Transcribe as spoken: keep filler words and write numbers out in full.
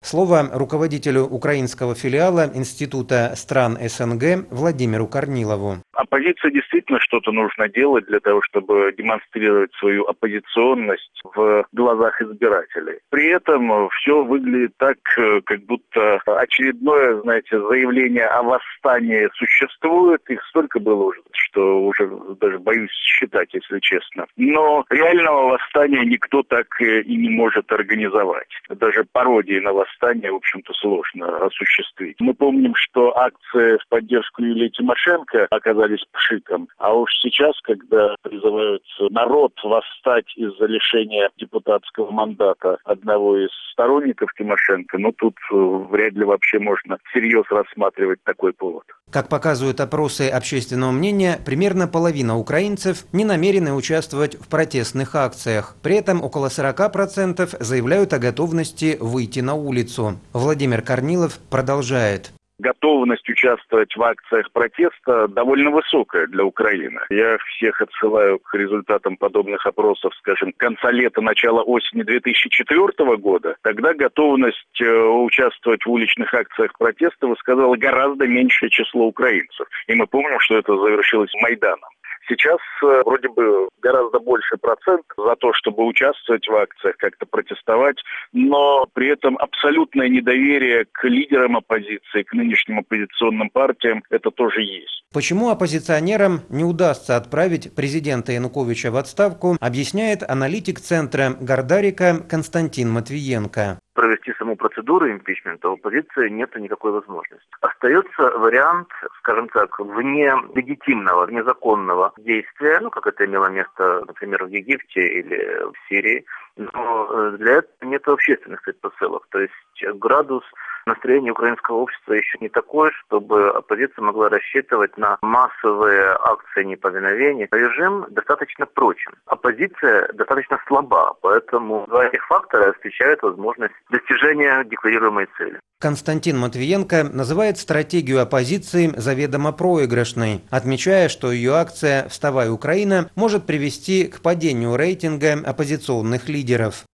Слово руководителю украинского филиала Института стран СНГ Владимиру Корнилову. Оппозиции действительно что-то нужно делать для того, чтобы демонстрировать свою оппозиционность в глазах избирателей. При этом все выглядит так, как будто очередное, знаете, заявление о восстании существует. Их столько было уже, что уже даже боюсь считать, если честно. Но реального восстания никто так и не может организовать. Даже пародии на восстание, в общем-то, сложно осуществить. Мы помним, что акции в поддержку Юлии Тимошенко оказались пшиком. А уж сейчас, когда призывают народ восстать из-за лишения депутатского мандата одного из сторонников Тимошенко, ну тут вряд ли вообще можно всерьез рассматривать такой повод. Как показывают опросы общественного мнения, примерно половина украинцев не намерены участвовать в протестных акциях. При этом около сорока процентов заявляют о готовности выйти на улицу. Владимир Корнилов продолжает. Готовность участвовать в акциях протеста довольно высокая для Украины. Я всех отсылаю к результатам подобных опросов, скажем, конца лета, начала осени две тысячи четвёртого года. Тогда готовность участвовать в уличных акциях протеста высказало гораздо меньшее число украинцев. И мы помним, что это завершилось Майданом. Сейчас вроде бы гораздо больше процент за то, чтобы участвовать в акциях, как-то протестовать, но при этом абсолютное недоверие к лидерам оппозиции, к нынешним оппозиционным партиям, это тоже есть. Почему оппозиционерам не удастся отправить президента Януковича в отставку, объясняет аналитик центра Гардарика Константин Матвиенко. Провести саму процедуру импичмента у оппозиции нет никакой возможности. Остается вариант, скажем так, вне легитимного, незаконного действия, ну, как это имело место, например, в Египте или в Сирии, но для этого нет общественных предпосылок. То есть градус настроения украинского общества еще не такой, чтобы оппозиция могла рассчитывать на массовые акции неповиновения. Режим достаточно прочен. Оппозиция достаточно слаба, поэтому два этих фактора встречают возможность достижения декларируемой цели. Константин Матвиенко называет стратегию оппозиции заведомо проигрышной, отмечая, что ее акция «Вставай, Украина» может привести к падению рейтинга оппозиционных лидеров.